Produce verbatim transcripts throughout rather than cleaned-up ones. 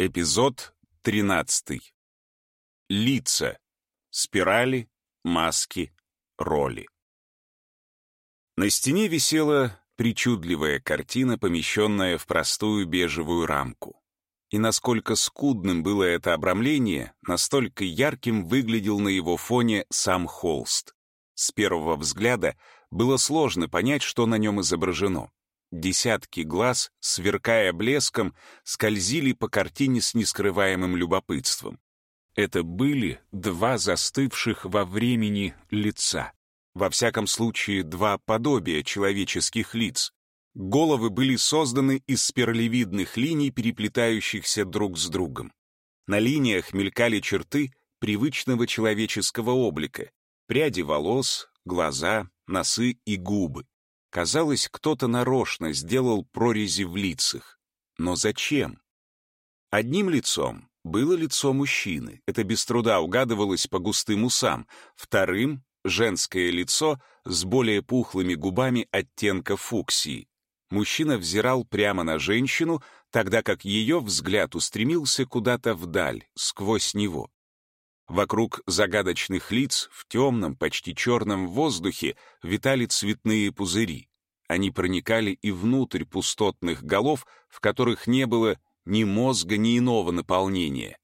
Эпизод тринадцатый. Лица. Спирали, маски, роли. На стене висела причудливая картина, помещенная в простую бежевую рамку. И насколько скудным было это обрамление, настолько ярким выглядел на его фоне сам холст. С первого взгляда было сложно понять, что на нем изображено. Десятки глаз, сверкая блеском, скользили по картине с нескрываемым любопытством. Это были два застывших во времени лица. Во всяком случае, два подобия человеческих лиц. Головы были созданы из спиралевидных линий, переплетающихся друг с другом. На линиях мелькали черты привычного человеческого облика: пряди волос, глаза, носы и губы. Казалось, кто-то нарочно сделал прорези в лицах. Но зачем? Одним лицом было лицо мужчины, это без труда угадывалось по густым усам. Вторым — женское лицо с более пухлыми губами оттенка фуксии. Мужчина взирал прямо на женщину, тогда как ее взгляд устремился куда-то вдаль, сквозь него. Вокруг загадочных лиц в темном, почти черном воздухе витали цветные пузыри. Они проникали и внутрь пустотных голов, в которых не было ни мозга, ни иного наполнения.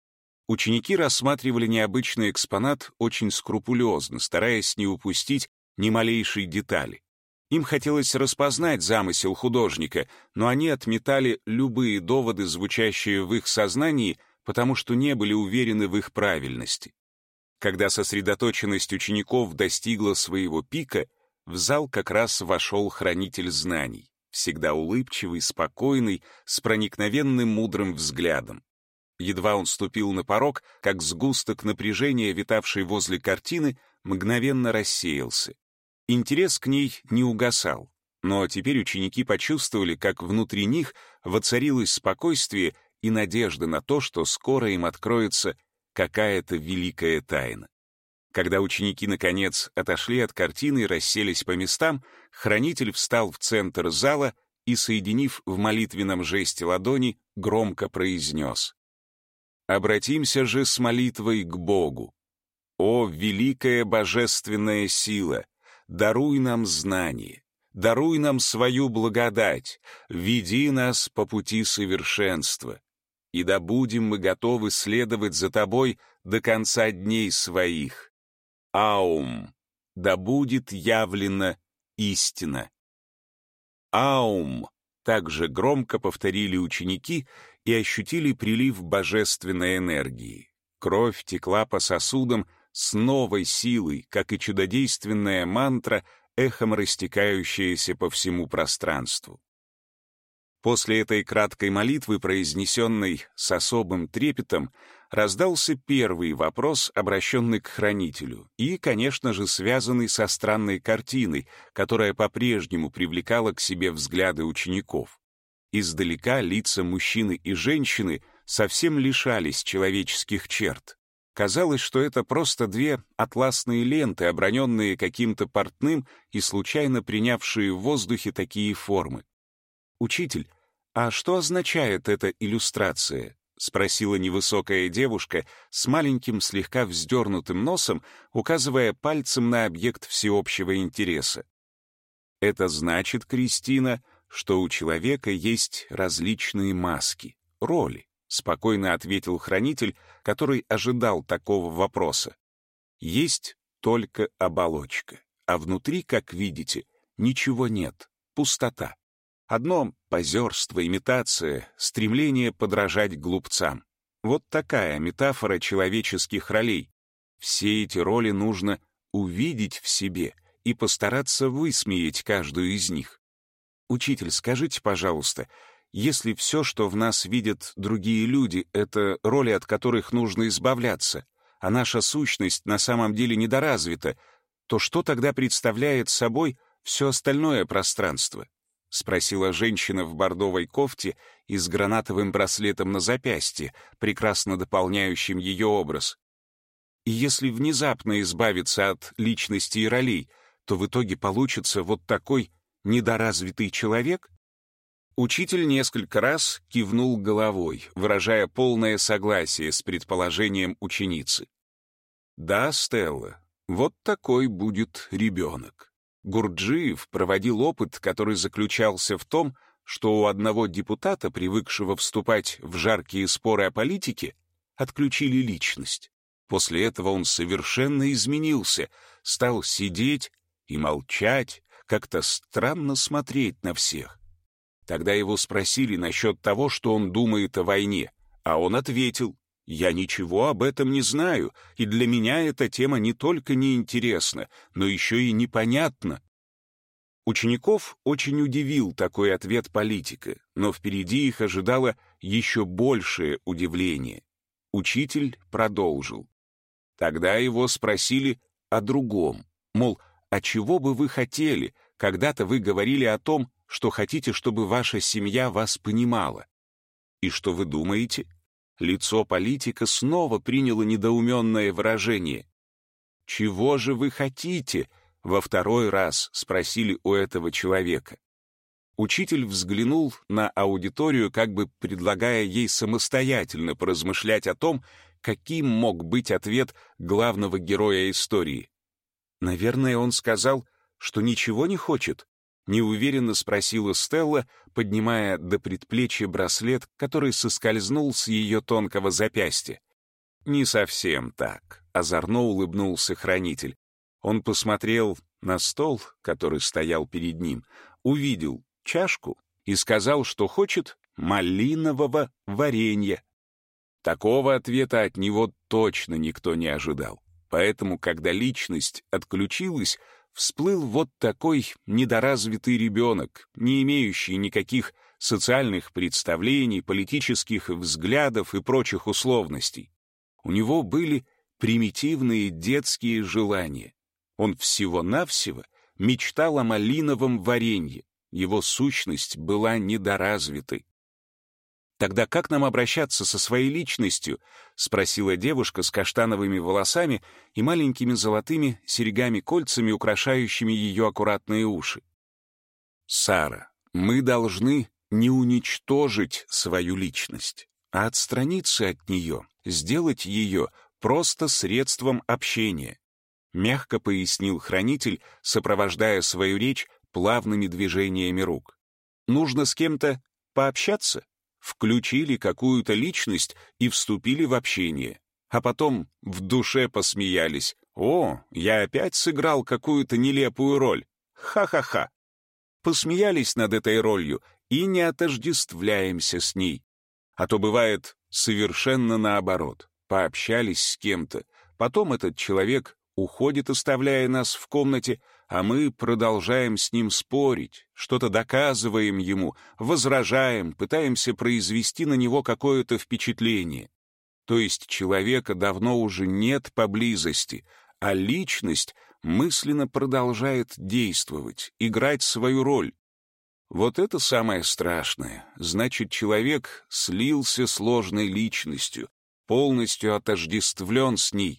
Ученики рассматривали необычный экспонат очень скрупулезно, стараясь не упустить ни малейшей детали. Им хотелось распознать замысел художника, но они отметали любые доводы, звучащие в их сознании, потому что не были уверены в их правильности. Когда сосредоточенность учеников достигла своего пика, в зал как раз вошел хранитель знаний, всегда улыбчивый, спокойный, с проникновенным мудрым взглядом. Едва он ступил на порог, как сгусток напряжения, витавший возле картины, мгновенно рассеялся. Интерес к ней не угасал, но теперь ученики почувствовали, как внутри них воцарилось спокойствие и надежда на то, что скоро им откроется какая-то великая тайна. Когда ученики, наконец, отошли от картины и расселись по местам, хранитель встал в центр зала и, соединив в молитвенном жесте ладони, громко произнес: «Обратимся же с молитвой к Богу. О, великая божественная сила, даруй нам знание, даруй нам свою благодать, веди нас по пути совершенства. И да будем мы готовы следовать за Тобой до конца дней своих. Аум, да будет явлена истина». Аум, также громко повторили ученики и ощутили прилив божественной энергии. Кровь текла по сосудам с новой силой, как и чудодейственная мантра, эхом растекающаяся по всему пространству. После этой краткой молитвы, произнесенной с особым трепетом, раздался первый вопрос, обращенный к хранителю, и, конечно же, связанный со странной картиной, которая по-прежнему привлекала к себе взгляды учеников. Издалека лица мужчины и женщины совсем лишались человеческих черт. Казалось, что это просто две атласные ленты, оброненные каким-то портным и случайно принявшие в воздухе такие формы. «Учитель, а что означает эта иллюстрация?» — спросила невысокая девушка с маленьким слегка вздернутым носом, указывая пальцем на объект всеобщего интереса. «Это значит, Кристина, что у человека есть различные маски, роли», — спокойно ответил хранитель, который ожидал такого вопроса. «Есть только оболочка, а внутри, как видите, ничего нет, пустота. Одно позерство, имитация, стремление подражать глупцам. Вот такая метафора человеческих ролей. Все эти роли нужно увидеть в себе и постараться высмеять каждую из них. Учитель, скажите, пожалуйста, если все, что в нас видят другие люди, это роли, от которых нужно избавляться, а наша сущность на самом деле недоразвита, то что тогда представляет собой все остальное пространство?» — спросила женщина в бордовой кофте и с гранатовым браслетом на запястье, прекрасно дополняющим ее образ. «И если внезапно избавиться от личности и ролей, то в итоге получится вот такой недоразвитый человек?» Учитель несколько раз кивнул головой, выражая полное согласие с предположением ученицы. «Да, Стелла, вот такой будет ребенок». Гурджиев проводил опыт, который заключался в том, что у одного депутата, привыкшего вступать в жаркие споры о политике, отключили личность. После этого он совершенно изменился, стал сидеть и молчать, как-то странно смотреть на всех. Тогда его спросили насчет того, что он думает о войне, а он ответил: «Я ничего об этом не знаю, и для меня эта тема не только неинтересна, но еще и непонятна». Учеников очень удивил такой ответ политика, но впереди их ожидало еще большее удивление. Учитель продолжил. Тогда его спросили о другом, мол, а чего бы вы хотели? Когда-то вы говорили о том, что хотите, чтобы ваша семья вас понимала. И что вы думаете? Лицо политика снова приняло недоуменное выражение. «Чего же вы хотите?» — во второй раз спросили у этого человека. Учитель взглянул на аудиторию, как бы предлагая ей самостоятельно поразмышлять о том, каким мог быть ответ главного героя истории. «Наверное, он сказал, что ничего не хочет?» — неуверенно спросила Стелла, поднимая до предплечья браслет, который соскользнул с ее тонкого запястья. «Не совсем так», — озорно улыбнулся хранитель. Он посмотрел на стол, который стоял перед ним, увидел чашку и сказал, что хочет малинового варенья. Такого ответа от него точно никто не ожидал. Поэтому, когда личность отключилась, всплыл вот такой недоразвитый ребенок, не имеющий никаких социальных представлений, политических взглядов и прочих условностей. У него были примитивные детские желания. Он всего-навсего мечтал о малиновом варенье. Его сущность была недоразвитой. «Тогда как нам обращаться со своей личностью?» — спросила девушка с каштановыми волосами и маленькими золотыми серьгами-кольцами, украшающими ее аккуратные уши. «Сара, мы должны не уничтожить свою личность, а отстраниться от нее, сделать ее просто средством общения», — мягко пояснил хранитель, сопровождая свою речь плавными движениями рук. «Нужно с кем-то пообщаться? Включили какую-то личность и вступили в общение. А потом в душе посмеялись. О, я опять сыграл какую-то нелепую роль. Ха-ха-ха. Посмеялись над этой ролью и не отождествляемся с ней. А то бывает совершенно наоборот. Пообщались с кем-то, потом этот человек уходит, оставляя нас в комнате, а мы продолжаем с ним спорить, что-то доказываем ему, возражаем, пытаемся произвести на него какое-то впечатление. То есть человека давно уже нет поблизости, а личность мысленно продолжает действовать, играть свою роль. Вот это самое страшное. Значит, человек слился с ложной личностью, полностью отождествлен с ней.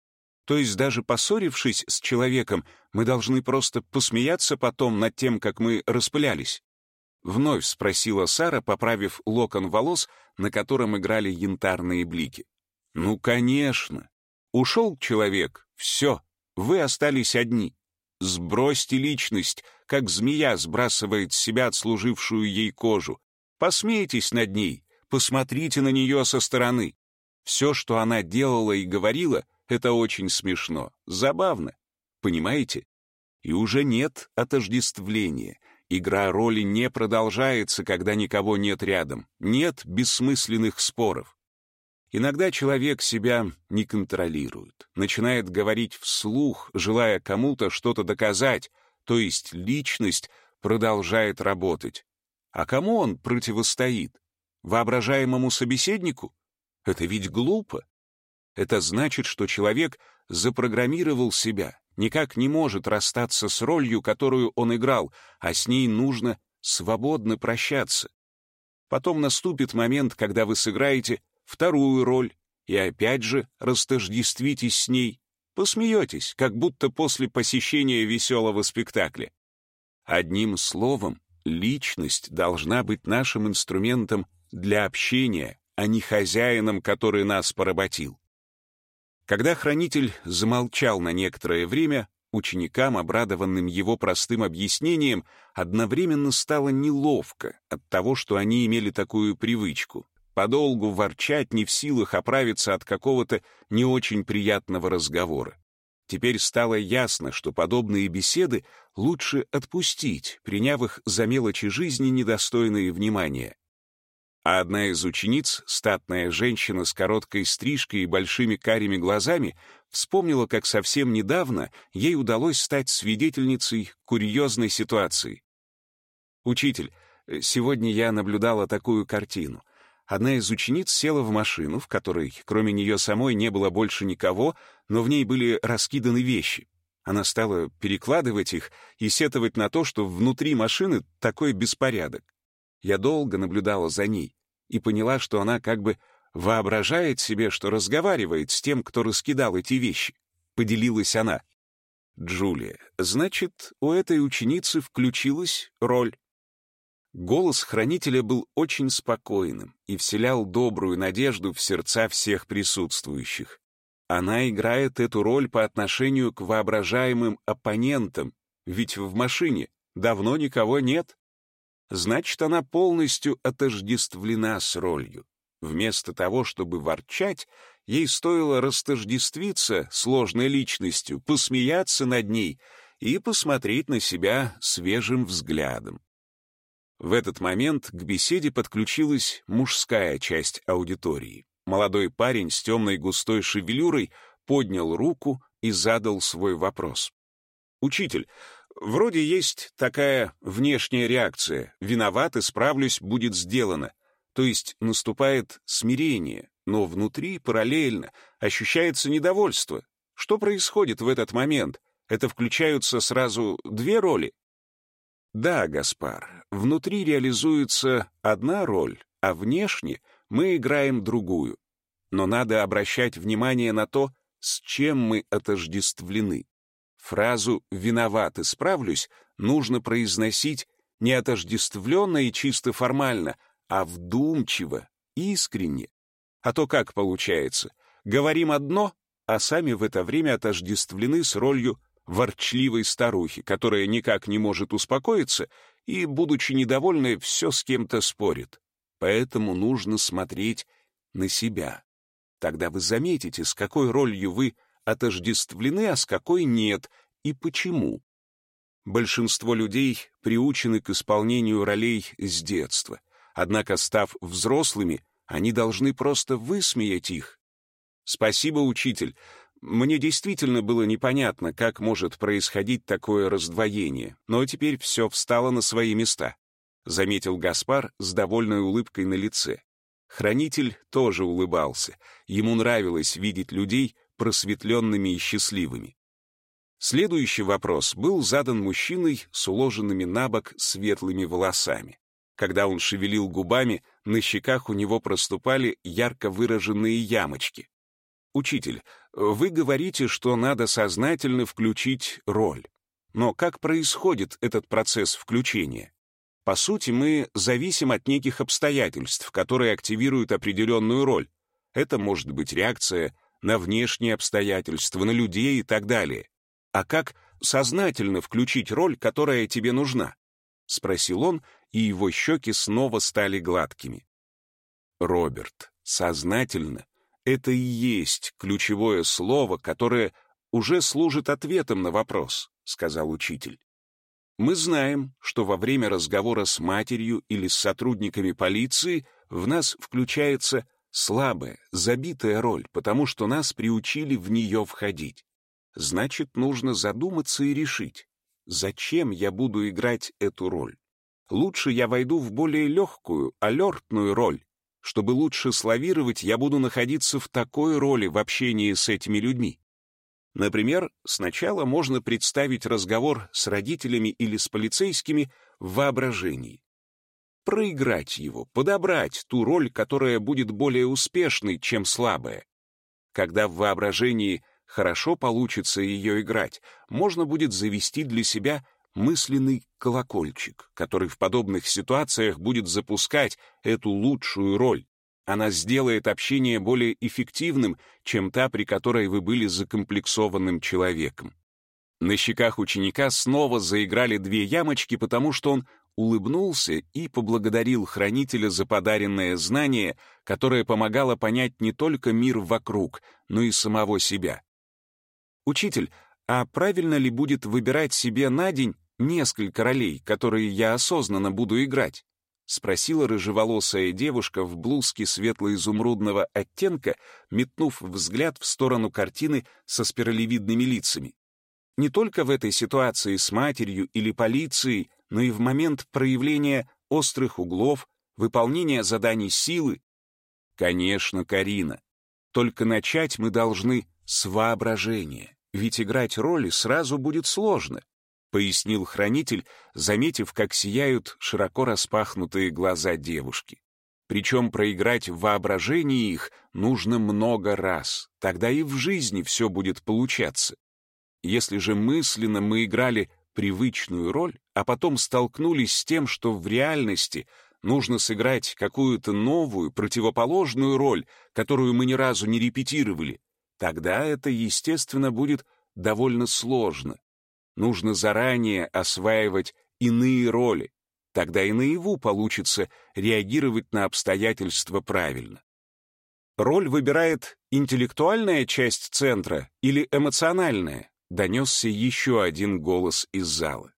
То есть даже поссорившись с человеком, мы должны просто посмеяться потом над тем, как мы распылялись? Вновь спросила Сара, поправив локон волос, на котором играли янтарные блики. Ну, конечно. Ушел человек, все, вы остались одни. Сбросьте личность, как змея сбрасывает с себя отслужившую ей кожу. Посмейтесь над ней, посмотрите на нее со стороны. Все, что она делала и говорила, это очень смешно, забавно, понимаете? И уже нет отождествления. Игра роли не продолжается, когда никого нет рядом. Нет бессмысленных споров. Иногда человек себя не контролирует, начинает говорить вслух, желая кому-то что-то доказать, то есть личность продолжает работать. А кому он противостоит? Воображаемому собеседнику? Это ведь глупо. Это значит, что человек запрограммировал себя, никак не может расстаться с ролью, которую он играл, а с ней нужно свободно прощаться. Потом наступит момент, когда вы сыграете вторую роль и опять же растождествитесь с ней, посмеетесь, как будто после посещения веселого спектакля. Одним словом, Личность должна быть нашим инструментом для общения, а не хозяином, который нас поработил. Когда хранитель замолчал на некоторое время, ученикам, обрадованным его простым объяснением, одновременно стало неловко от того, что они имели такую привычку — подолгу ворчать, не в силах оправиться от какого-то не очень приятного разговора. Теперь стало ясно, что подобные беседы лучше отпустить, приняв их за мелочи жизни, недостойные внимания. А одна из учениц, статная женщина с короткой стрижкой и большими карими глазами, вспомнила, как совсем недавно ей удалось стать свидетельницей курьезной ситуации. «Учитель, сегодня я наблюдала такую картину. Одна из учениц села в машину, в которой, кроме нее самой, не было больше никого, но в ней были раскиданы вещи. Она стала перекладывать их и сетовать на то, что внутри машины такой беспорядок. Я долго наблюдала за ней и поняла, что она как бы воображает себе, что разговаривает с тем, кто раскидал эти вещи. Поделилась она. Джулия, значит, у этой ученицы включилась роль. Голос хранителя был очень спокойным и вселял добрую надежду в сердца всех присутствующих. Она играет эту роль по отношению к воображаемым оппонентам, ведь в машине давно никого нет. Значит, она полностью отождествлена с ролью. Вместо того, чтобы ворчать, ей стоило растождествиться сложной личностью, посмеяться над ней и посмотреть на себя свежим взглядом. В этот момент к беседе подключилась мужская часть аудитории. Молодой парень с темной густой шевелюрой поднял руку и задал свой вопрос. «Учитель, вроде есть такая внешняя реакция. Виноват, исправлюсь, будет сделано. То есть наступает смирение, но внутри параллельно ощущается недовольство. Что происходит в этот момент? Это включаются сразу две роли?» «Да, Гаспар, внутри реализуется одна роль, а внешне мы играем другую. Но надо обращать внимание на то, с чем мы отождествлены. Фразу «виноват, исправлюсь» нужно произносить не отождествленно и чисто формально, а вдумчиво, искренне. А то как получается? Говорим одно, а сами в это время отождествлены с ролью ворчливой старухи, которая никак не может успокоиться и, будучи недовольной, все с кем-то спорит. Поэтому нужно смотреть на себя. Тогда вы заметите, с какой ролью вы отождествлены, а с какой нет, и почему. Большинство людей приучены к исполнению ролей с детства. Однако, став взрослыми, они должны просто высмеять их. Спасибо, учитель. Мне действительно было непонятно, как может происходить такое раздвоение, но теперь все встало на свои места, — заметил Гаспар с довольной улыбкой на лице. Хранитель тоже улыбался. Ему нравилось видеть людей просветленными и счастливыми. Следующий вопрос был задан мужчиной с уложенными на бок светлыми волосами. Когда он шевелил губами, на щеках у него проступали ярко выраженные ямочки. «Учитель, вы говорите, что надо сознательно включить роль. Но как происходит этот процесс включения? По сути, мы зависим от неких обстоятельств, которые активируют определенную роль. Это может быть реакция на внешние обстоятельства, на людей и так далее. А как сознательно включить роль, которая тебе нужна?» — спросил он, и его щеки снова стали гладкими. «Роберт, сознательно — это и есть ключевое слово, которое уже служит ответом на вопрос», — сказал учитель. «Мы знаем, что во время разговора с матерью или с сотрудниками полиции в нас включается слабая, забитая роль, потому что нас приучили в нее входить. Значит, нужно задуматься и решить, зачем я буду играть эту роль. Лучше я войду в более легкую, алертную роль. Чтобы лучше славировать, я буду находиться в такой роли в общении с этими людьми. Например, сначала можно представить разговор с родителями или с полицейскими в воображении. Проиграть его, подобрать ту роль, которая будет более успешной, чем слабая. Когда в воображении хорошо получится ее играть, можно будет завести для себя мысленный колокольчик, который в подобных ситуациях будет запускать эту лучшую роль. Она сделает общение более эффективным, чем та, при которой вы были закомплексованным человеком. На щеках ученика снова заиграли две ямочки, потому что он улыбнулся и поблагодарил хранителя за подаренное знание, которое помогало понять не только мир вокруг, но и самого себя. «Учитель, а правильно ли будет выбирать себе на день несколько ролей, которые я осознанно буду играть?» — спросила рыжеволосая девушка в блузке светло-изумрудного оттенка, метнув взгляд в сторону картины со спиралевидными лицами. «Не только в этой ситуации с матерью или полицией, но и в момент проявления острых углов, выполнения заданий силы». «Конечно, Карина. Только начать мы должны с воображения, ведь играть роли сразу будет сложно», — пояснил хранитель, заметив, как сияют широко распахнутые глаза девушки. Причем проиграть в воображении их нужно много раз, тогда и в жизни все будет получаться. Если же мысленно мы играли привычную роль, а потом столкнулись с тем, что в реальности нужно сыграть какую-то новую, противоположную роль, которую мы ни разу не репетировали, тогда это, естественно, будет довольно сложно. Нужно заранее осваивать иные роли, тогда и наяву получится реагировать на обстоятельства правильно. Роль выбирает интеллектуальная часть центра или эмоциональная? Донесся еще один голос из зала.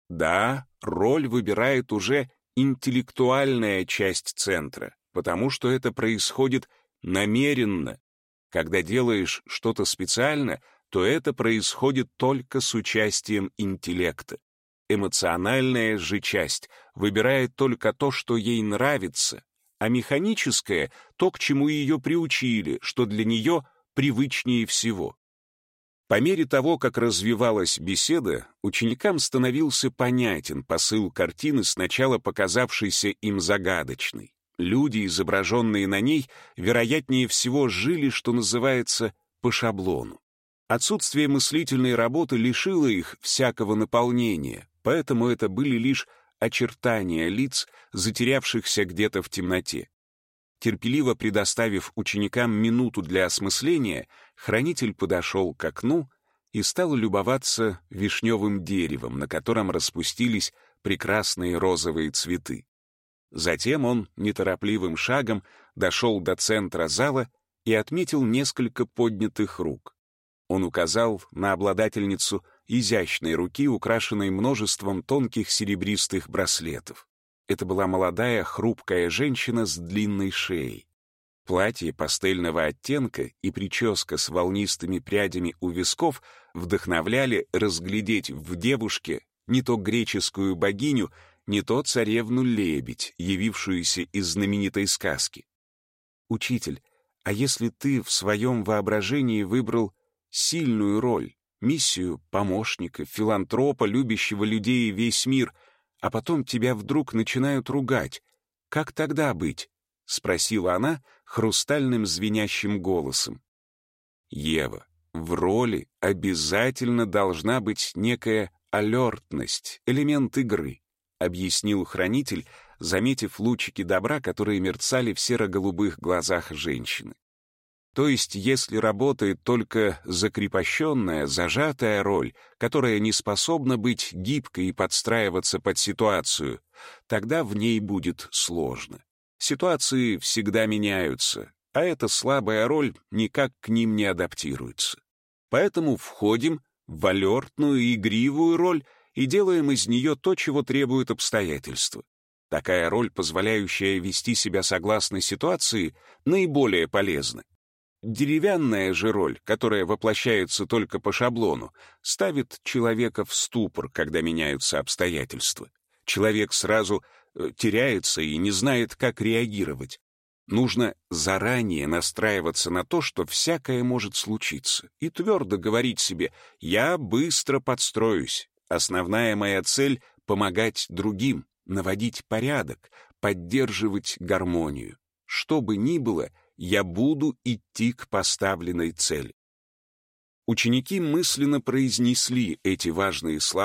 Да, роль выбирает уже интеллектуальная часть центра, потому что это происходит намеренно. Когда делаешь что-то специально, то это происходит только с участием интеллекта. Эмоциональная же часть выбирает только то, что ей нравится, а механическая — то, к чему ее приучили, что для нее привычнее всего. По мере того, как развивалась беседа, ученикам становился понятен посыл картины, сначала показавшейся им загадочной. Люди, изображенные на ней, вероятнее всего жили, что называется, по шаблону. Отсутствие мыслительной работы лишило их всякого наполнения, поэтому это были лишь очертания лиц, затерявшихся где-то в темноте. Терпеливо предоставив ученикам минуту для осмысления, хранитель подошел к окну и стал любоваться вишневым деревом, на котором распустились прекрасные розовые цветы. Затем он неторопливым шагом дошел до центра зала и отметил несколько поднятых рук. Он указал на обладательницу изящной руки, украшенной множеством тонких серебристых браслетов. Это была молодая, хрупкая женщина с длинной шеей. Платье пастельного оттенка и прическа с волнистыми прядями у висков вдохновляли разглядеть в девушке не то греческую богиню, не то царевну-лебедь, явившуюся из знаменитой сказки. «Учитель, а если ты в своем воображении выбрал сильную роль, миссию помощника, филантропа, любящего людей и весь мир, а потом тебя вдруг начинают ругать, как тогда быть?» — спросила она хрустальным звенящим голосом. «Ева, в роли обязательно должна быть некая алертность, элемент игры», — объяснил хранитель, заметив лучики добра, которые мерцали в серо-голубых глазах женщины. То есть, если работает только закрепощенная, зажатая роль, которая не способна быть гибкой и подстраиваться под ситуацию, тогда в ней будет сложно. Ситуации всегда меняются, а эта слабая роль никак к ним не адаптируется. Поэтому входим в алертную и игривую роль и делаем из нее то, чего требуют обстоятельства. Такая роль, позволяющая вести себя согласно ситуации, наиболее полезна. Деревянная же роль, которая воплощается только по шаблону, ставит человека в ступор, когда меняются обстоятельства. Человек сразу э, теряется и не знает, как реагировать. Нужно заранее настраиваться на то, что всякое может случиться, и твердо говорить себе: «Я быстро подстроюсь. Основная моя цель — помогать другим, наводить порядок, поддерживать гармонию. Что бы ни было, я буду идти к поставленной цели». Ученики мысленно произнесли эти важные слова,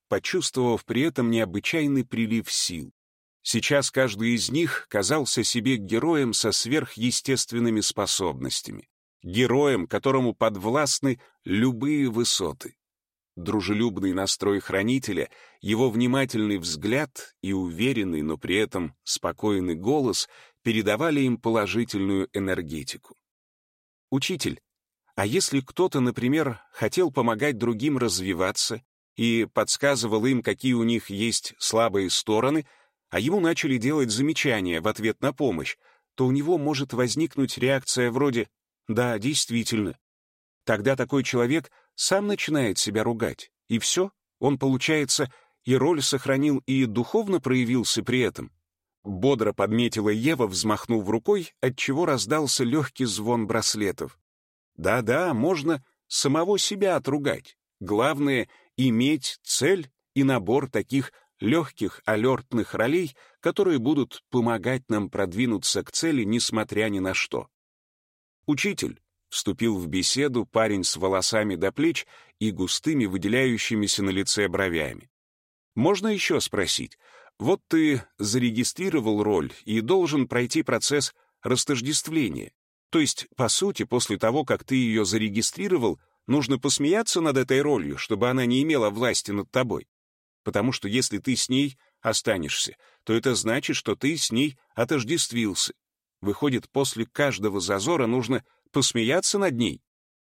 почувствовав при этом необычайный прилив сил. Сейчас каждый из них казался себе героем со сверхъестественными способностями, героем, которому подвластны любые высоты. Дружелюбный настрой хранителя, его внимательный взгляд и уверенный, но при этом спокойный голос передавали им положительную энергетику. «Учитель, а если кто-то, например, хотел помогать другим развиваться и подсказывал им, какие у них есть слабые стороны, а ему начали делать замечания в ответ на помощь, то у него может возникнуть реакция вроде «да, действительно». Тогда такой человек сам начинает себя ругать, и все, он, получается, и роль сохранил, и духовно проявился при этом. Бодро подметила Ева, взмахнув рукой, отчего раздался легкий звон браслетов. Да-да, можно самого себя отругать. Главное — иметь цель и набор таких легких алертных ролей, которые будут помогать нам продвинуться к цели, несмотря ни на что. «Учитель», — вступил в беседу парень с волосами до плеч и густыми выделяющимися на лице бровями. «Можно еще спросить? Вот ты зарегистрировал роль и должен пройти процесс растождествления. То есть, по сути, после того, как ты ее зарегистрировал, нужно посмеяться над этой ролью, чтобы она не имела власти над тобой. Потому что если ты с ней останешься, то это значит, что ты с ней отождествился. Выходит, после каждого зазора нужно посмеяться над ней?»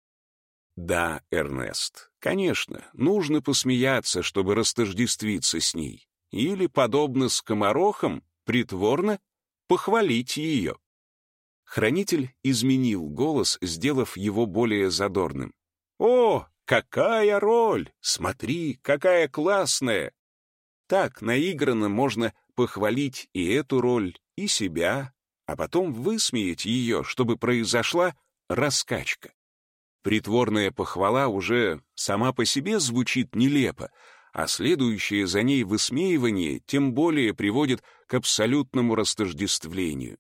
«Да, Эрнест, конечно, нужно посмеяться, чтобы растождествиться с ней. Или, подобно скоморохам, притворно похвалить ее». Хранитель изменил голос, сделав его более задорным. «О, какая роль! Смотри, какая классная!» Так наигранно можно похвалить и эту роль, и себя, а потом высмеять ее, чтобы произошла раскачка. Притворная похвала уже сама по себе звучит нелепо, а следующее за ней высмеивание тем более приводит к абсолютному растождествлению.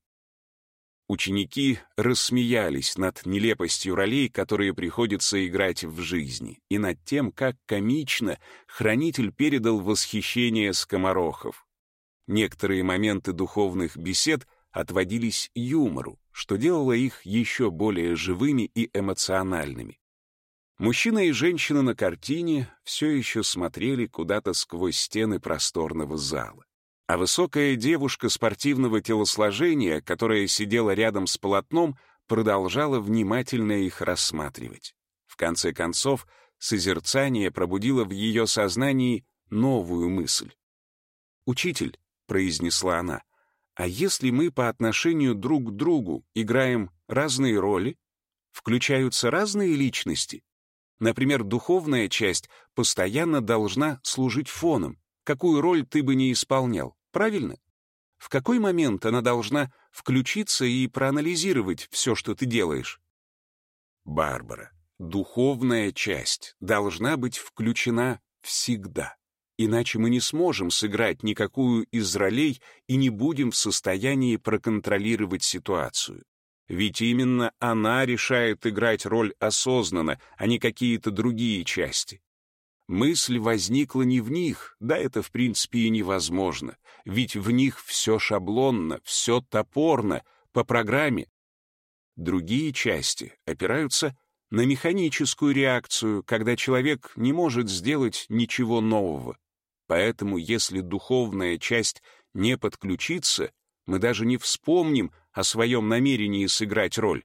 Ученики рассмеялись над нелепостью ролей, которые приходится играть в жизни, и над тем, как комично хранитель передал восхищение скоморохов. Некоторые моменты духовных бесед отводились юмору, что делало их еще более живыми и эмоциональными. Мужчина и женщина на картине все еще смотрели куда-то сквозь стены просторного зала. А высокая девушка спортивного телосложения, которая сидела рядом с полотном, продолжала внимательно их рассматривать. В конце концов, созерцание пробудило в ее сознании новую мысль. «Учитель», — произнесла она, — «а если мы по отношению друг к другу играем разные роли, включаются разные личности? Например, духовная часть постоянно должна служить фоном, какую роль ты бы не исполнял. Правильно? В какой момент она должна включиться и проанализировать все, что ты делаешь?» «Барбара, духовная часть должна быть включена всегда, иначе мы не сможем сыграть никакую из ролей и не будем в состоянии проконтролировать ситуацию. Ведь именно она решает играть роль осознанно, а не какие-то другие части. Мысль возникла не в них, да это в принципе и невозможно, ведь в них все шаблонно, все топорно, по программе. Другие части опираются на механическую реакцию, когда человек не может сделать ничего нового. Поэтому если духовная часть не подключится, мы даже не вспомним о своем намерении сыграть роль.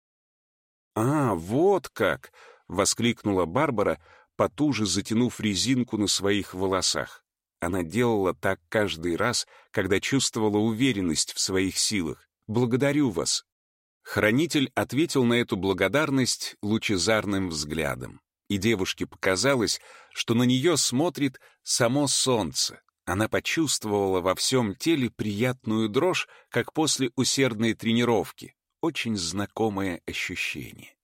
«А, вот как!» — воскликнула Барбара, потуже затянув резинку на своих волосах. Она делала так каждый раз, когда чувствовала уверенность в своих силах. «Благодарю вас». Хранитель ответил на эту благодарность лучезарным взглядом, и девушке показалось, что на нее смотрит само солнце. Она почувствовала во всем теле приятную дрожь, как после усердной тренировки. Очень знакомое ощущение.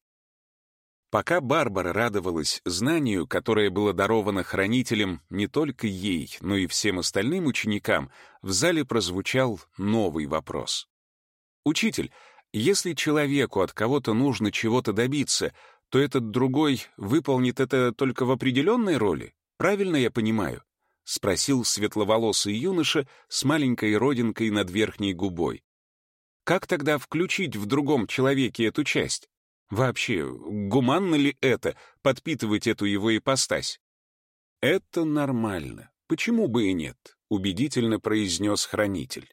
Пока Барбара радовалась знанию, которое было даровано хранителем не только ей, но и всем остальным ученикам, в зале прозвучал новый вопрос. «Учитель, если человеку от кого-то нужно чего-то добиться, то этот другой выполнит это только в определенной роли? Правильно я понимаю? спросил светловолосый юноша с маленькой родинкой над верхней губой. Как тогда включить в другом человеке эту часть? Вообще, гуманно ли это, подпитывать эту его ипостась? Это нормально. Почему бы и нет? Убедительно произнес хранитель.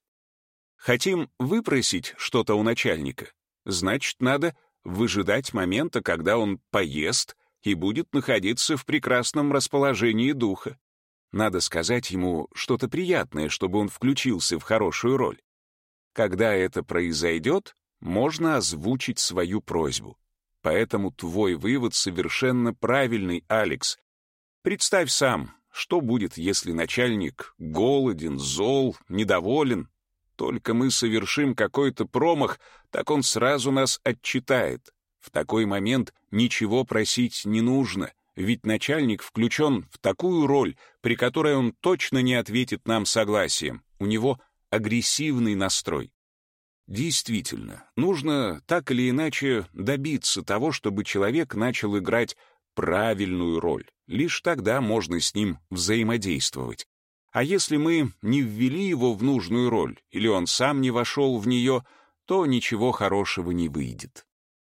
Хотим выпросить что-то у начальника? Значит, надо выжидать момента, когда он поест и будет находиться в прекрасном расположении духа. Надо сказать ему что-то приятное, чтобы он включился в хорошую роль. Когда это произойдет, можно озвучить свою просьбу. Поэтому твой вывод совершенно правильный, Алекс. Представь сам, что будет, если начальник голоден, зол, недоволен. Только мы совершим какой-то промах, так он сразу нас отчитает. В такой момент ничего просить не нужно, ведь начальник включен в такую роль, при которой он точно не ответит нам согласием. У него агрессивный настрой. Действительно, нужно так или иначе добиться того, чтобы человек начал играть правильную роль. Лишь тогда можно с ним взаимодействовать. А если мы не ввели его в нужную роль, или он сам не вошел в нее, то ничего хорошего не выйдет.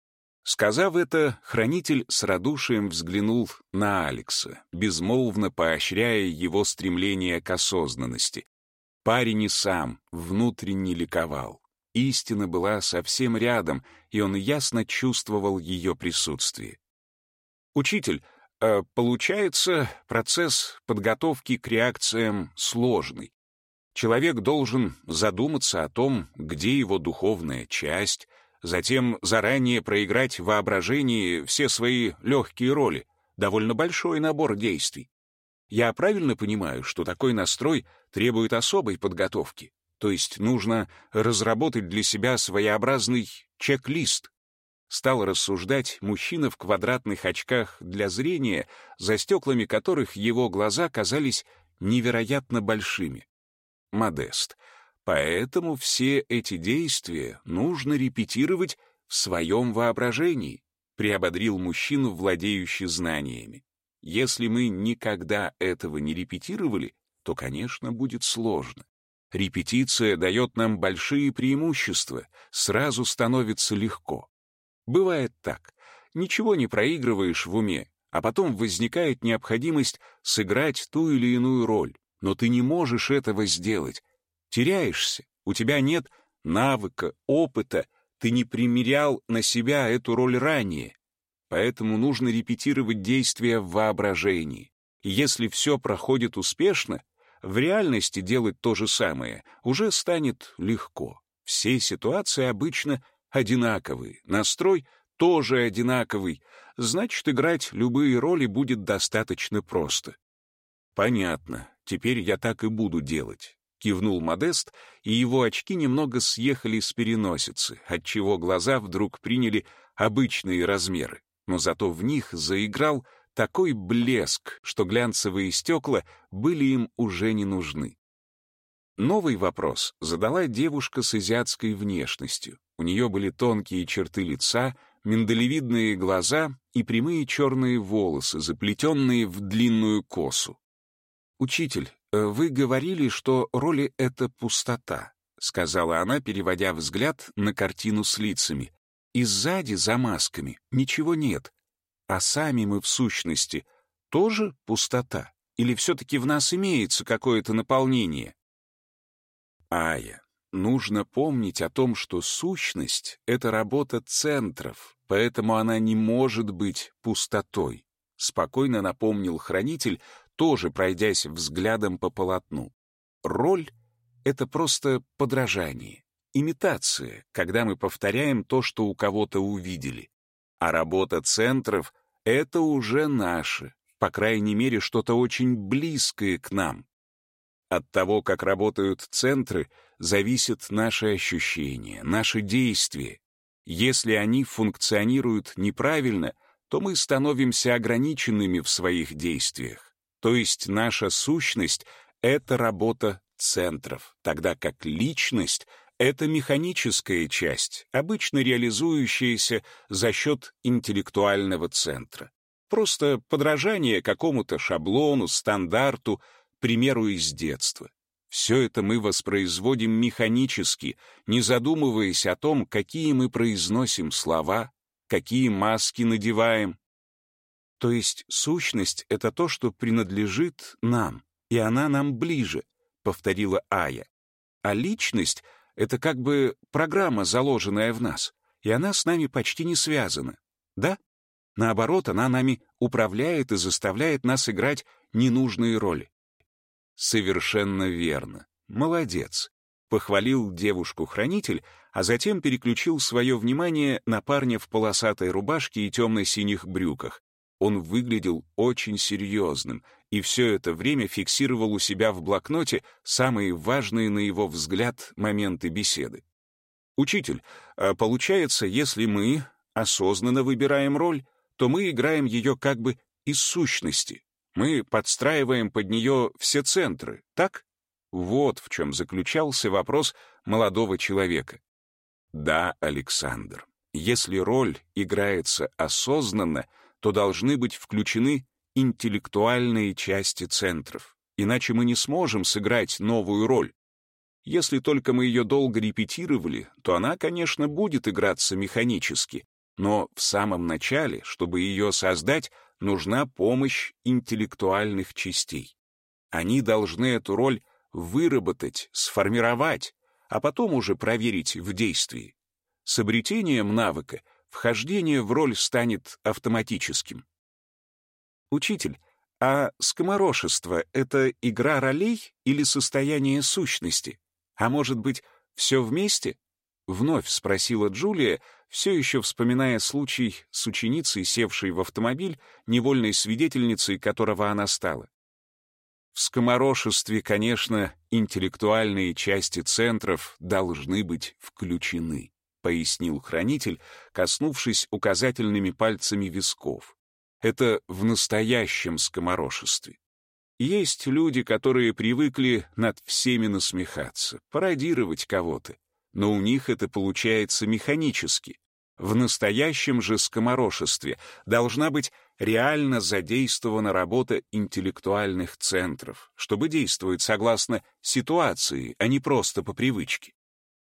Сказав это, хранитель с радушием взглянул на Алекса, безмолвно поощряя его стремление к осознанности. Парень и сам внутренне ликовал. Истина была совсем рядом, и он ясно чувствовал ее присутствие. «Учитель, э, получается, процесс подготовки к реакциям сложный. Человек должен задуматься о том, где его духовная часть, затем заранее проиграть в воображении все свои легкие роли, довольно большой набор действий. Я правильно понимаю, что такой настрой требует особой подготовки? То есть нужно разработать для себя своеобразный чек-лист?» Стал рассуждать мужчина в квадратных очках для зрения, за стеклами которых его глаза казались невероятно большими. Модест. Поэтому все эти действия нужно репетировать в своем воображении, приободрил мужчину, владеющий знаниями. Если мы никогда этого не репетировали, то, конечно, будет сложно. Репетиция дает нам большие преимущества, сразу становится легко. Бывает так. Ничего не проигрываешь в уме, а потом возникает необходимость сыграть ту или иную роль, но ты не можешь этого сделать. Теряешься, у тебя нет навыка, опыта, ты не примерял на себя эту роль ранее. Поэтому нужно репетировать действия в воображении. И если все проходит успешно, в реальности делать то же самое уже станет легко. Все ситуации обычно одинаковые, настрой тоже одинаковый, значит, играть любые роли будет достаточно просто. «Понятно, теперь я так и буду делать», — кивнул Модест, и его очки немного съехали с переносицы, отчего глаза вдруг приняли обычные размеры, но зато в них заиграл такой блеск, что глянцевые стекла были им уже не нужны. Новый вопрос задала девушка с азиатской внешностью. У нее были тонкие черты лица, миндалевидные глаза и прямые черные волосы, заплетенные в длинную косу. «Учитель, вы говорили, что роли — это пустота», — сказала она, переводя взгляд на картину с лицами. «И сзади, за масками, ничего нет. А сами мы, в сущности, тоже пустота? Или все-таки в нас имеется какое-то наполнение?» Ая, нужно помнить о том, что сущность — это работа центров, поэтому она не может быть пустотой, спокойно напомнил хранитель, тоже пройдясь взглядом по полотну. Роль — это просто подражание, имитация, когда мы повторяем то, что у кого-то увидели. А работа центров — это уже наше, по крайней мере, что-то очень близкое к нам. От того, как работают центры, зависят наши ощущения, наши действия. Если они функционируют неправильно, то мы становимся ограниченными в своих действиях. То есть наша сущность — это работа центров, тогда как личность — это механическая часть, обычно реализующаяся за счет интеллектуального центра. Просто подражание какому-то шаблону, стандарту, примеру, из детства. Все это мы воспроизводим механически, не задумываясь о том, какие мы произносим слова, какие маски надеваем. То есть сущность — это то, что принадлежит нам, и она нам ближе, повторила Ая. А личность — это как бы программа, заложенная в нас, и она с нами почти не связана. Да? Наоборот, она нами управляет и заставляет нас играть ненужные роли. Совершенно верно. Молодец. Похвалил девушку-хранитель, а затем переключил свое внимание на парня в полосатой рубашке и темно-синих брюках. Он выглядел очень серьезным, и все это время фиксировал у себя в блокноте самые важные, на его взгляд, моменты беседы. «Учитель, а получается, если мы осознанно выбираем роль, то мы играем ее как бы из сущности. Мы подстраиваем под нее все центры, так?» Вот в чем заключался вопрос молодого человека. Да, Александр, если роль играется осознанно, то должны быть включены интеллектуальные части центров, иначе мы не сможем сыграть новую роль. Если только мы ее долго репетировали, то она, конечно, будет играться механически, но в самом начале, чтобы ее создать, нужна помощь интеллектуальных частей. Они должны эту роль выработать, сформировать, а потом уже проверить в действии. С обретением навыка вхождение в роль станет автоматическим. Учитель, а скоморошество — это игра ролей или состояние сущности? А может быть, все вместе? Вновь спросила Джулия, все еще вспоминая случай с ученицей, севшей в автомобиль, невольной свидетельницей которого она стала. В скоморошестве, конечно, интеллектуальные части центров должны быть включены, пояснил хранитель, коснувшись указательными пальцами висков. Это в настоящем скоморошестве. Есть люди, которые привыкли над всеми насмехаться, пародировать кого-то, но у них это получается механически. В настоящем же скоморошестве должна быть реально задействована работа интеллектуальных центров, чтобы действовать согласно ситуации, а не просто по привычке.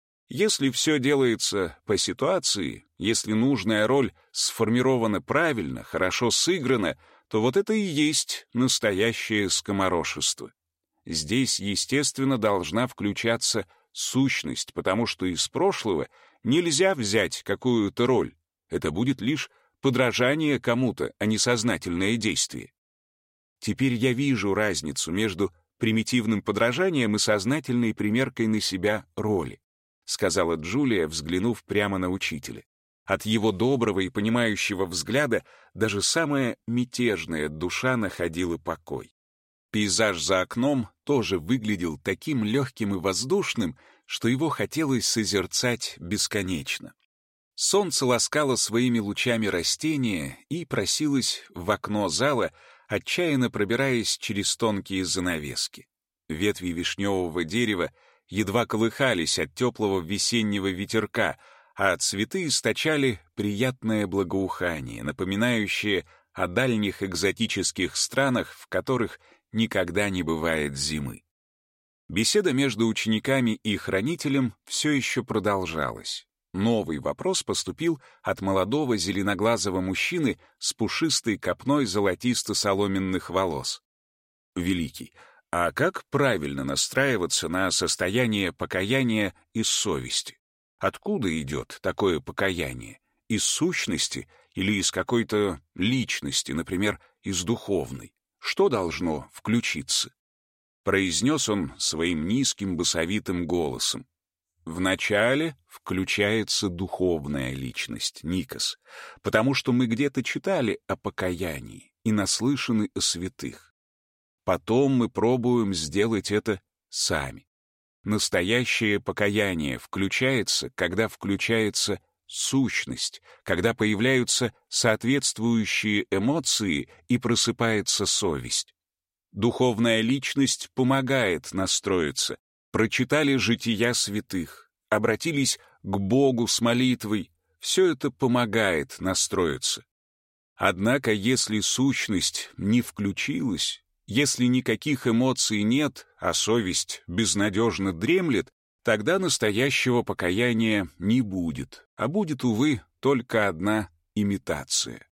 Если все делается по ситуации, если нужная роль сформирована правильно, хорошо сыграна, то вот это и есть настоящее скоморошество. Здесь, естественно, должна включаться сущность, потому что из прошлого нельзя взять какую-то роль. Это будет лишь подражание кому-то, а не сознательное действие. Теперь я вижу разницу между примитивным подражанием и сознательной примеркой на себя роли, сказала Джулия, взглянув прямо на учителя. От его доброго и понимающего взгляда даже самая мятежная душа находила покой. Пейзаж за окном тоже выглядел таким легким и воздушным, что его хотелось созерцать бесконечно. Солнце ласкало своими лучами растения и просилось в окно зала, отчаянно пробираясь через тонкие занавески. Ветви вишневого дерева едва колыхались от теплого весеннего ветерка, а цветы источали приятное благоухание, напоминающее о дальних экзотических странах, в которых никогда не бывает зимы. Беседа между учениками и хранителем все еще продолжалась. Новый вопрос поступил от молодого зеленоглазого мужчины с пушистой копной золотисто-соломенных волос. «Великий, а как правильно настраиваться на состояние покаяния и совести? Откуда идет такое покаяние? Из сущности или из какой-то личности, например, из духовной? Что должно включиться?» Произнес он своим низким басовитым голосом. Вначале включается духовная личность, Никос, потому что мы где-то читали о покаянии и наслышаны о святых. Потом мы пробуем сделать это сами. Настоящее покаяние включается, когда включается сущность, когда появляются соответствующие эмоции и просыпается совесть. Духовная личность помогает настроиться. Прочитали жития святых, обратились к Богу с молитвой. Все это помогает настроиться. Однако, если сущность не включилась, Если никаких эмоций нет, а совесть безнадежно дремлет, тогда настоящего покаяния не будет, а будет, увы, только одна имитация.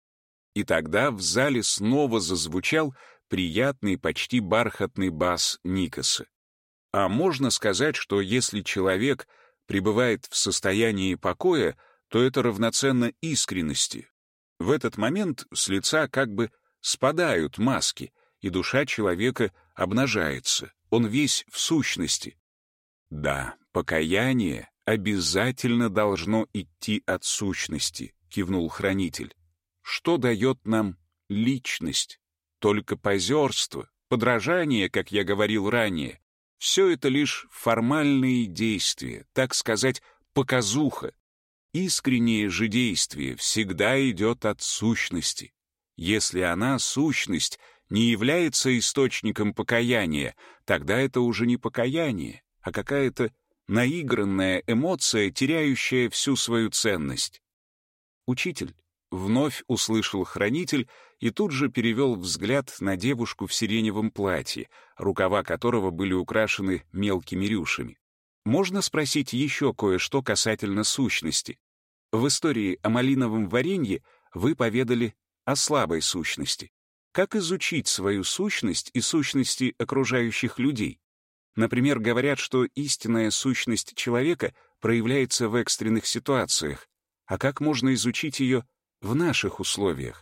И тогда в зале снова зазвучал приятный, почти бархатный бас Никоса. А можно сказать, что если человек пребывает в состоянии покоя, то это равноценно искренности. В этот момент с лица как бы спадают маски, и душа человека обнажается, он весь в сущности. Да, покаяние обязательно должно идти от сущности, кивнул хранитель. Что дает нам личность? Только позерство, подражание, как я говорил ранее. Все это лишь формальные действия, так сказать, показуха. Искреннее же действие всегда идет от сущности. Если она, сущность, не является источником покаяния, тогда это уже не покаяние, а какая-то наигранная эмоция, теряющая всю свою ценность. «Учитель», — вновь услышал хранитель и тут же перевел взгляд на девушку в сиреневом платье, рукава которого были украшены мелкими рюшами. «Можно спросить еще кое-что касательно сущности? В истории о малиновом варенье вы поведали о слабой сущности. Как изучить свою сущность и сущности окружающих людей? Например, говорят, что истинная сущность человека проявляется в экстренных ситуациях. А как можно изучить ее в наших условиях?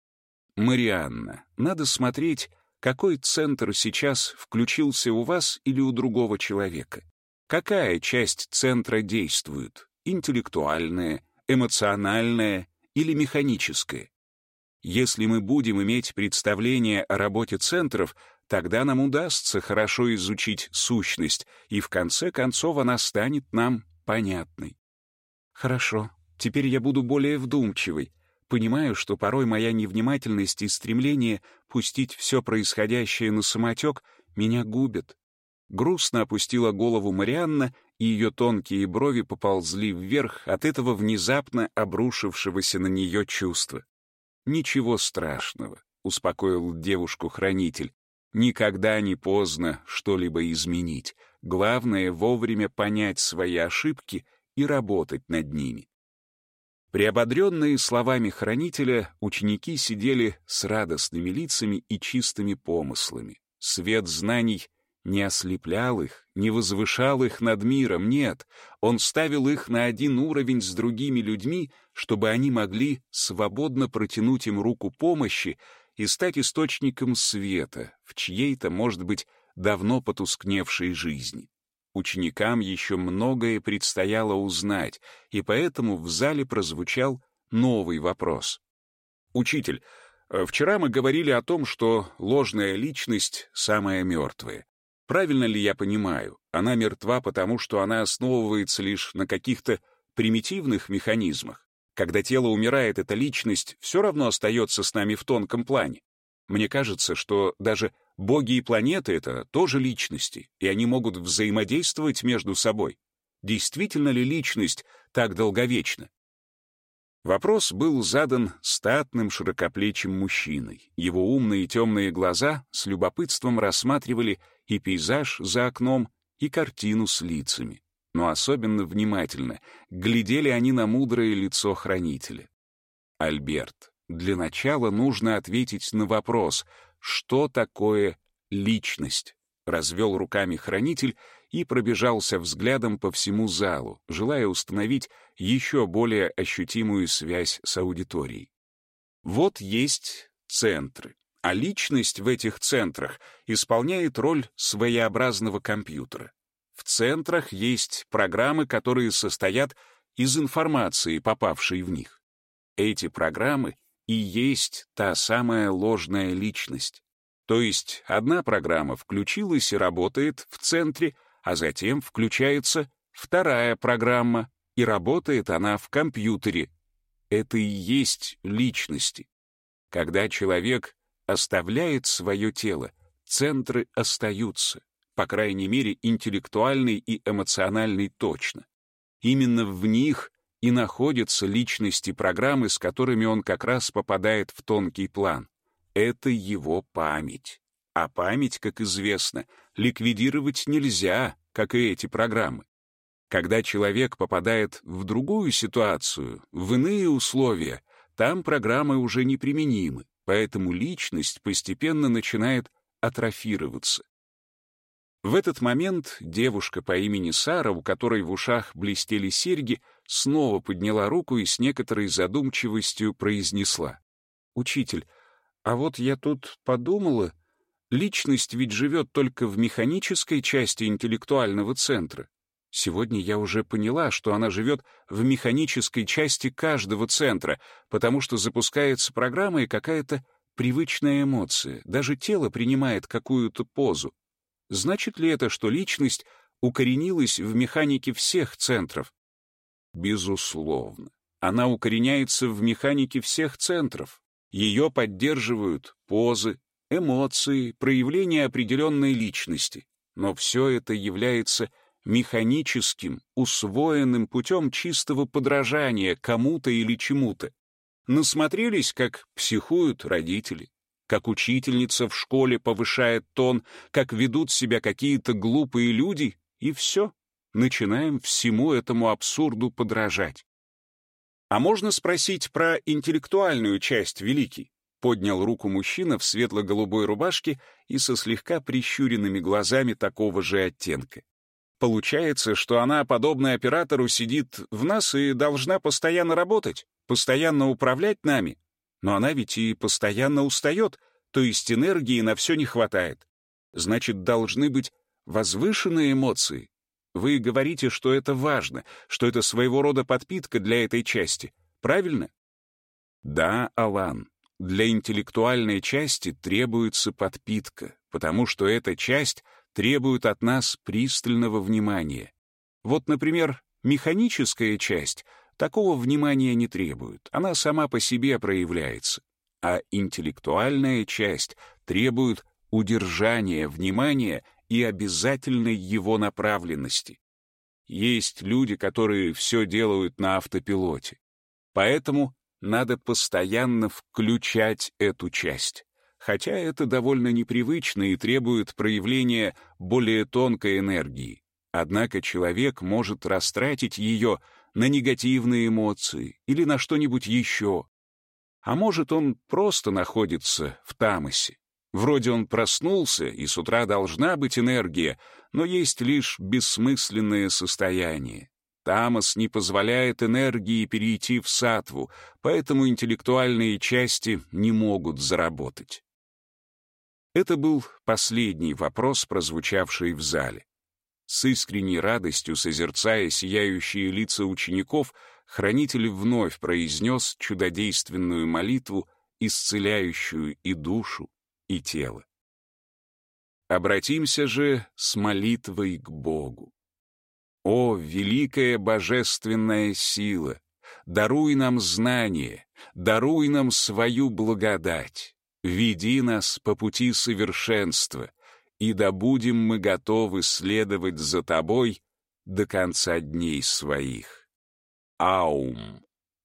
Марианна, надо смотреть, какой центр сейчас включился у вас или у другого человека. Какая часть центра действует? Интеллектуальная, эмоциональная или механическая? Если мы будем иметь представление о работе центров, тогда нам удастся хорошо изучить сущность, и в конце концов она станет нам понятной. Хорошо, теперь я буду более вдумчивой. Понимаю, что порой моя невнимательность и стремление пустить все происходящее на самотек меня губят. Грустно опустила голову Марианна, и ее тонкие брови поползли вверх от этого внезапно обрушившегося на нее чувства. «Ничего страшного», — успокоил девушку хранитель. «Никогда не поздно что-либо изменить. Главное — вовремя понять свои ошибки и работать над ними». Приободренные словами хранителя, ученики сидели с радостными лицами и чистыми помыслами. Свет знаний не ослеплял их, не возвышал их над миром, нет, он ставил их на один уровень с другими людьми, чтобы они могли свободно протянуть им руку помощи и стать источником света в чьей-то, может быть, давно потускневшей жизни. Ученикам еще многое предстояло узнать, и поэтому в зале прозвучал новый вопрос. «Учитель, вчера мы говорили о том, что ложная личность самая мертвая. Правильно ли я понимаю, она мертва потому, что она основывается лишь на каких-то примитивных механизмах? Когда тело умирает, эта личность все равно остается с нами в тонком плане. Мне кажется, что даже боги и планеты — это тоже личности, и они могут взаимодействовать между собой. Действительно ли личность так долговечна?» Вопрос был задан статным широкоплечим мужчиной. Его умные темные глаза с любопытством рассматривали и пейзаж за окном, и картину с лицами. Но особенно внимательно глядели они на мудрое лицо хранителя. «Альберт, для начала нужно ответить на вопрос, что такое личность?» Развел руками хранитель и пробежался взглядом по всему залу, желая установить еще более ощутимую связь с аудиторией. Вот есть центры, а личность в этих центрах исполняет роль своеобразного компьютера. В центрах есть программы, которые состоят из информации, попавшей в них. Эти программы и есть та самая ложная личность. То есть одна программа включилась и работает в центре, а затем включается вторая программа, и работает она в компьютере. Это и есть личности. Когда человек оставляет свое тело, центры остаются, по крайней мере, интеллектуальный и эмоциональный точно. Именно в них и находятся личности программы, с которыми он как раз попадает в тонкий план. Это его память. А память, как известно, ликвидировать нельзя, как и эти программы. Когда человек попадает в другую ситуацию, в иные условия, там программы уже неприменимы, поэтому личность постепенно начинает атрофироваться. В этот момент девушка по имени Сара, у которой в ушах блестели серьги, снова подняла руку и с некоторой задумчивостью произнесла: «Учитель, а вот я тут подумала, личность ведь живет только в механической части интеллектуального центра. Сегодня я уже поняла, что она живет в механической части каждого центра, потому что запускается программа и какая-то привычная эмоция, даже тело принимает какую-то позу. Значит ли это, что личность укоренилась в механике всех центров? Безусловно. Она укореняется в механике всех центров. Ее поддерживают позы, эмоции, проявления определенной личности. Но все это является механическим, усвоенным путем чистого подражания кому-то или чему-то. Насмотрелись, как психуют родители, как учительница в школе повышает тон, как ведут себя какие-то глупые люди, и все. Начинаем всему этому абсурду подражать. А можно спросить про интеллектуальную часть, Великий? Поднял руку мужчина в светло-голубой рубашке и со слегка прищуренными глазами такого же оттенка. Получается, что она, подобно оператору, сидит в нас и должна постоянно работать, постоянно управлять нами. Но она ведь и постоянно устает, то есть энергии на все не хватает. Значит, должны быть возвышенные эмоции. Вы говорите, что это важно, что это своего рода подпитка для этой части. Правильно? Да, Алан, для интеллектуальной части требуется подпитка, потому что эта часть требует от нас пристального внимания. Вот, например, механическая часть такого внимания не требует, она сама по себе проявляется. А интеллектуальная часть требует удержания внимания и обязательной его направленности. Есть люди, которые все делают на автопилоте. Поэтому надо постоянно включать эту часть. Хотя это довольно непривычно и требует проявления более тонкой энергии. Однако человек может растратить ее на негативные эмоции или на что-нибудь еще. А может, он просто находится в тамосе. Вроде он проснулся, и с утра должна быть энергия, но есть лишь бессмысленное состояние. Тамос не позволяет энергии перейти в саттву, поэтому интеллектуальные части не могут заработать. Это был последний вопрос, прозвучавший в зале. С искренней радостью, созерцая сияющие лица учеников, хранитель вновь произнес чудодейственную молитву, исцеляющую и душу, и тело. Обратимся же с молитвой к Богу. О, великая божественная сила, даруй нам знание, даруй нам свою благодать, веди нас по пути совершенства, и да будем мы готовы следовать за Тобой до конца дней своих. Аум.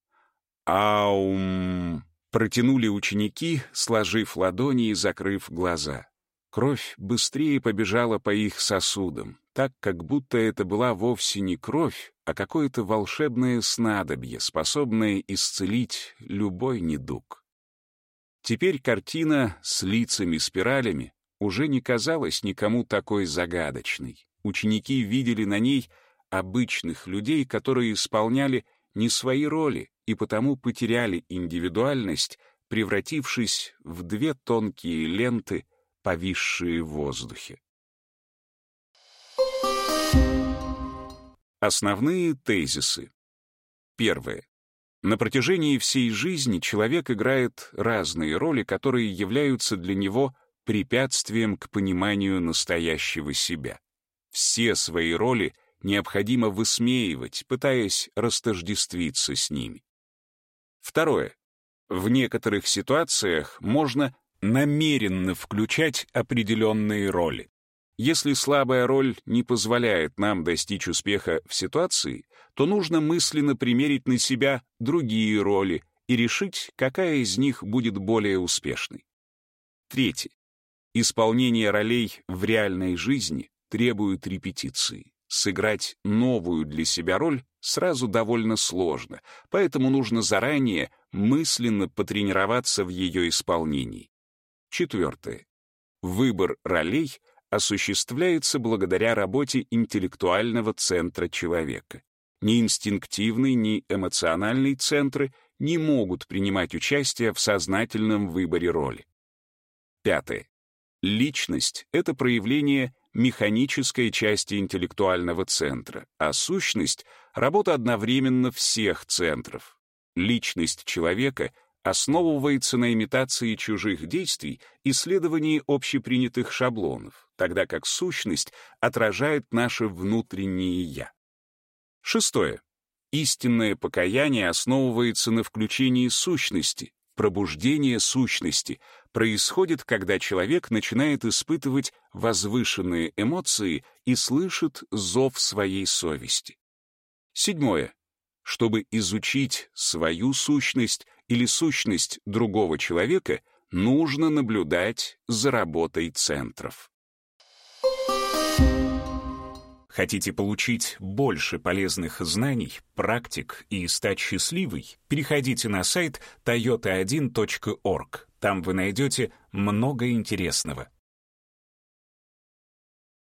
Аум. Протянули ученики, сложив ладони и закрыв глаза. Кровь быстрее побежала по их сосудам, так, как будто это была вовсе не кровь, а какое-то волшебное снадобье, способное исцелить любой недуг. Теперь картина с лицами-спиралями уже не казалась никому такой загадочной. Ученики видели на ней обычных людей, которые исполняли не свои роли и потому потеряли индивидуальность, превратившись в две тонкие ленты, повисшие в воздухе. Основные тезисы. Первое. На протяжении всей жизни человек играет разные роли, которые являются для него препятствием к пониманию настоящего себя. Все свои роли необходимо высмеивать, пытаясь растождествиться с ними. Второе. В некоторых ситуациях можно намеренно включать определенные роли. Если слабая роль не позволяет нам достичь успеха в ситуации, то нужно мысленно примерить на себя другие роли и решить, какая из них будет более успешной. Третье. Исполнение ролей в реальной жизни требует репетиции. Сыграть новую для себя роль сразу довольно сложно, поэтому нужно заранее мысленно потренироваться в ее исполнении. Четвертое. Выбор ролей осуществляется благодаря работе интеллектуального центра человека. Ни инстинктивный, ни эмоциональный центры не могут принимать участие в сознательном выборе роли. Пятое. Личность — это проявление механической части интеллектуального центра, а сущность — работа одновременно всех центров. Личность человека основывается на имитации чужих действий и следовании общепринятых шаблонов, тогда как сущность отражает наше внутреннее «я». Шестое. Истинное покаяние основывается на включении сущности. Пробуждение сущности происходит, когда человек начинает испытывать возвышенные эмоции и слышит зов своей совести. Седьмое. Чтобы изучить свою сущность или сущность другого человека, нужно наблюдать за работой центров. Хотите получить больше полезных знаний, практик и стать счастливой? Переходите на сайт тойота один точка орг. Там вы найдете много интересного.